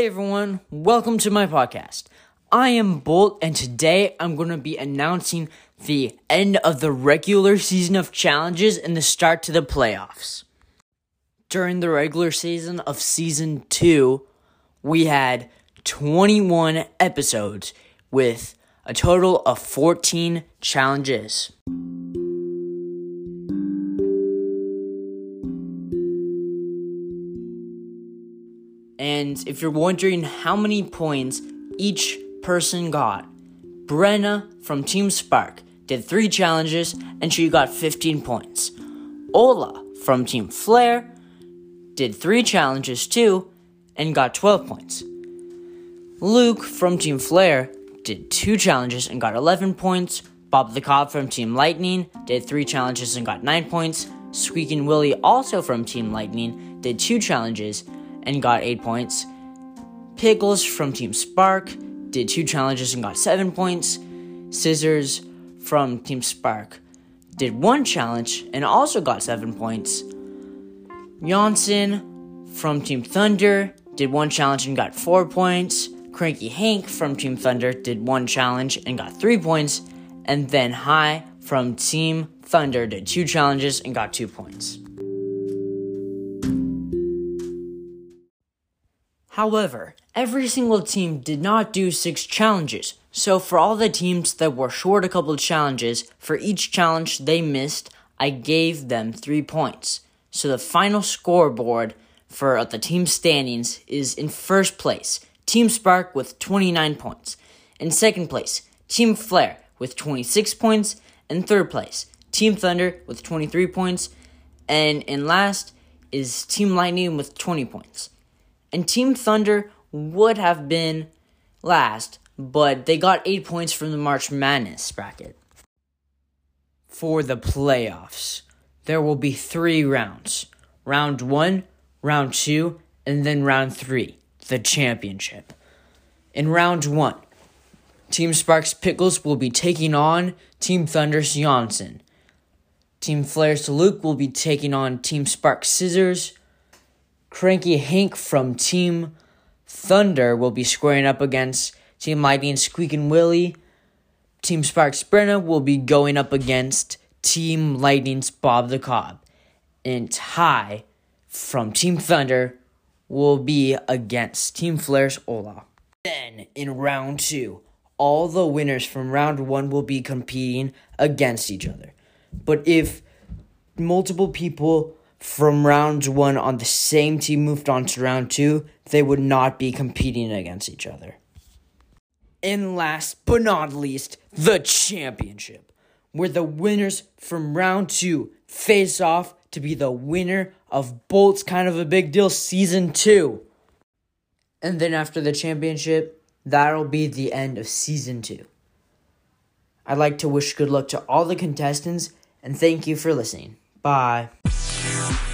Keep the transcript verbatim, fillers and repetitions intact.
Hey everyone, welcome to my podcast. I am Bolt, and today I'm going to be announcing the end of the regular season of challenges and the start to the playoffs. During the regular season of season two, we had twenty-one episodes with a total of fourteen challenges. And if you're wondering how many points each person got, Brenna from Team Spark did three challenges and she got fifteen points. Ola from Team Flare did three challenges too and got twelve points. Luke from Team Flare did two challenges and got eleven points. Bob the Cobb from Team Lightning did three challenges and got nine points. Squeakin' Willie, also from Team Lightning, did two challenges and got eight points. Pickles from Team Spark did two challenges and got seven points. Scissors from Team Spark did one challenge and also got seven points. Janssen from Team Thunder did one challenge and got four points. Cranky Hank from Team Thunder did one challenge and got three points. And then High from Team Thunder did two challenges and got two points. However, every single team did not do six challenges, so for all the teams that were short a couple of challenges, for each challenge they missed, I gave them three points. So the final scoreboard for the team standings is in first place, Team Spark with twenty-nine points. In second place, Team Flare with twenty-six points. In third place, Team Thunder with twenty-three points. And in last is Team Lightning with twenty points. And Team Thunder would have been last, but they got eight points from the March Madness bracket. For the playoffs, there will be three rounds. Round one, round two, and then round three, the championship. In round one, Team Sparks Pickles will be taking on Team Thunder's Janssen. Team Flare's Luke will be taking on Team Sparks Scissors. Cranky Hank from Team Thunder will be squaring up against Team Lightning Squeakin' Willie. Team Sparks Brenna will be going up against Team Lightning's Bob the Cobb. And High from Team Thunder will be against Team Flare's Ola. Then, in round two, all the winners from round one will be competing against each other. But if multiple people from round one on the same team moved on to round two, they would not be competing against each other. And last but not least, the championship, where the winners from round two face off to be the winner of Bolt's Kind of a Big Deal Season two. And then after the championship, that'll be the end of Season two. I'd like to wish good luck to all the contestants, and thank you for listening. Bye.